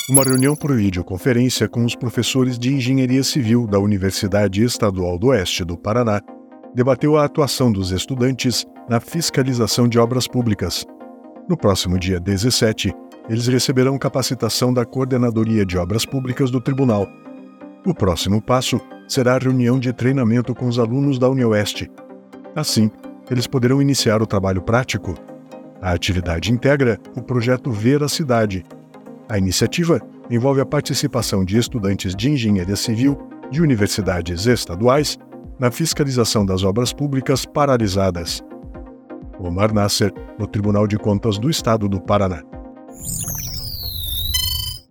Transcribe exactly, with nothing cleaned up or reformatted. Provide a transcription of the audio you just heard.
Uma reunião por videoconferência com os professores de Engenharia Civil da Universidade Estadual do Oeste do Paraná debateu a atuação dos estudantes na fiscalização de obras públicas. No próximo dia dezessete, eles receberão capacitação da Coordenadoria de Obras Públicas do Tribunal. O próximo passo será a reunião de treinamento com os alunos da UniOeste. Assim, eles poderão iniciar o trabalho prático. A atividade integra o projeto Ver a Cidade. A iniciativa envolve a participação de estudantes de engenharia civil de universidades estaduais na fiscalização das obras públicas paralisadas. Omar Nasser, no Tribunal de Contas do Estado do Paraná.